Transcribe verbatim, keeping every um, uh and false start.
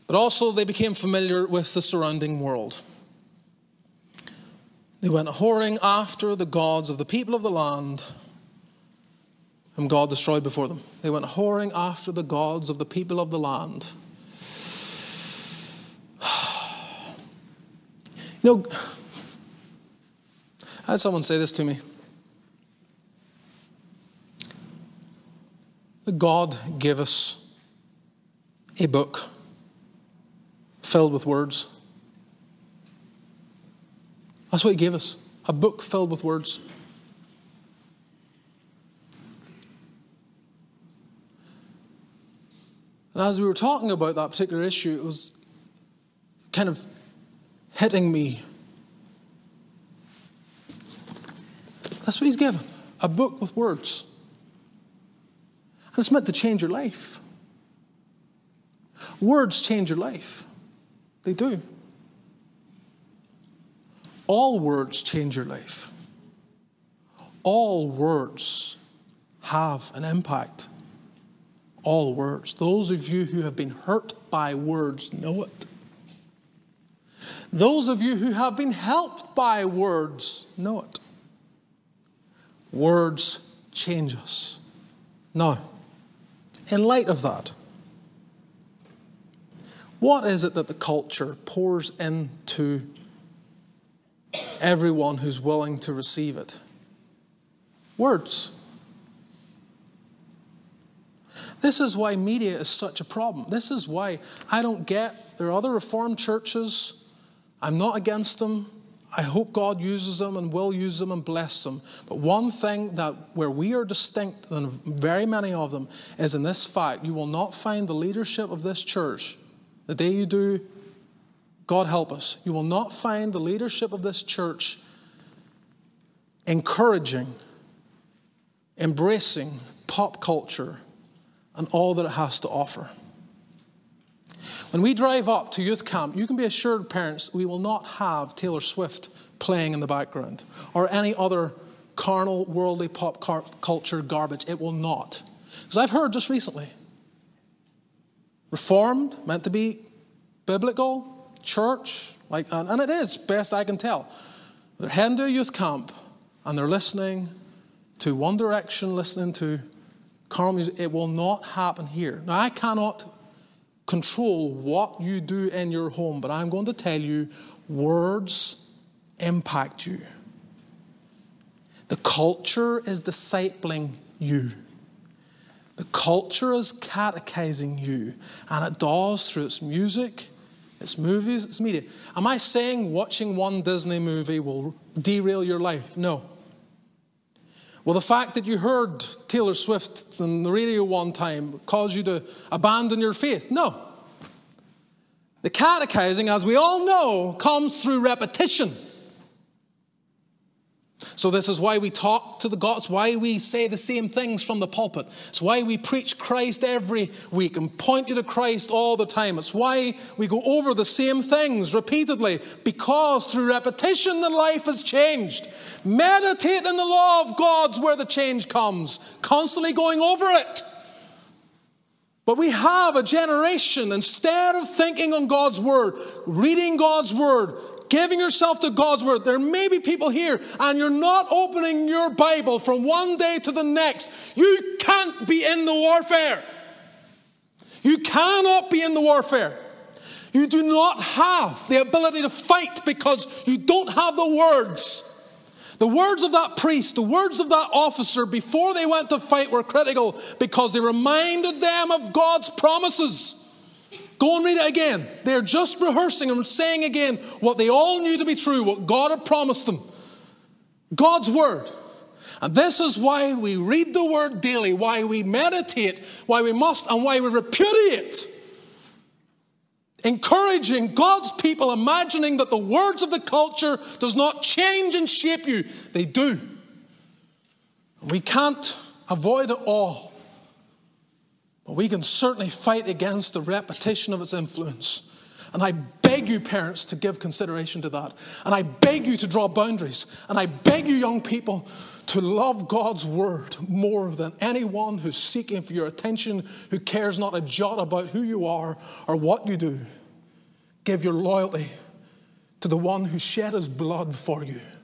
But also they became familiar with the surrounding world. They went whoring after the gods of the people of the land whom God destroyed before them. They went whoring after the gods of the people of the land. You know, I had someone say this to me. God gave us a book filled with words. That's what he gave us, a book filled with words. And as we were talking about that particular issue, it was kind of hitting me. That's what he's given, a book with words. And it's meant to change your life. Words change your life. They do. All words change your life. All words have an impact. All words. Those of you who have been hurt by words know it. Those of you who have been helped by words know it. Words change us. Now, in light of that, what is it that the culture pours into everyone who's willing to receive it? Words. This is why media is such a problem. This is why I don't get, there are other Reformed churches, I'm not against them. I hope God uses them and will use them and bless them. But one thing that where we are distinct than very many of them is in this fact, you will not find the leadership of this church, the day you do, God help us, you will not find the leadership of this church encouraging, embracing pop culture and all that it has to offer. When we drive up to youth camp, you can be assured, parents, we will not have Taylor Swift playing in the background or any other carnal, worldly pop culture garbage. It will not. Because I've heard just recently, Reformed, meant to be biblical, church, like, and, and it is, best I can tell. They're heading to a youth camp and they're listening to One Direction, listening to carnal music. It will not happen here. Now, I cannot control what you do in your home, but I'm going to tell you, words impact you. The culture is discipling you. The culture is catechizing you, and it does through its music, its movies, its media. Am I saying watching one Disney movie will derail your life? No. Well, the fact that you heard Taylor Swift on the radio one time caused you to abandon your faith? No. The catechizing, as we all know, comes through repetition. So this is why we talk to the gods, it's why we say the same things from the pulpit. It's why we preach Christ every week and point you to Christ all the time. It's why we go over the same things repeatedly, because through repetition the life has changed. Meditate in the law of God's where the change comes, constantly going over it. But we have a generation, instead of thinking on God's word, reading God's word, giving yourself to God's word. There may be people here and you're not opening your Bible from one day to the next. You can't be in the warfare. You cannot be in the warfare. You do not have the ability to fight because you don't have the words. The words of that priest, the words of that officer before they went to fight were critical because they reminded them of God's promises. Go and read it again. They're just rehearsing and saying again what they all knew to be true, what God had promised them. God's word. And this is why we read the word daily, why we meditate, why we must, and why we repudiate. Encouraging God's people, imagining that the words of the culture does not change and shape you. They do. We can't avoid it all. But we can certainly fight against the repetition of its influence. And I beg you, parents, to give consideration to that. And I beg you to draw boundaries. And I beg you, young people, to love God's word more than anyone who's seeking for your attention, who cares not a jot about who you are or what you do. Give your loyalty to the one who shed his blood for you.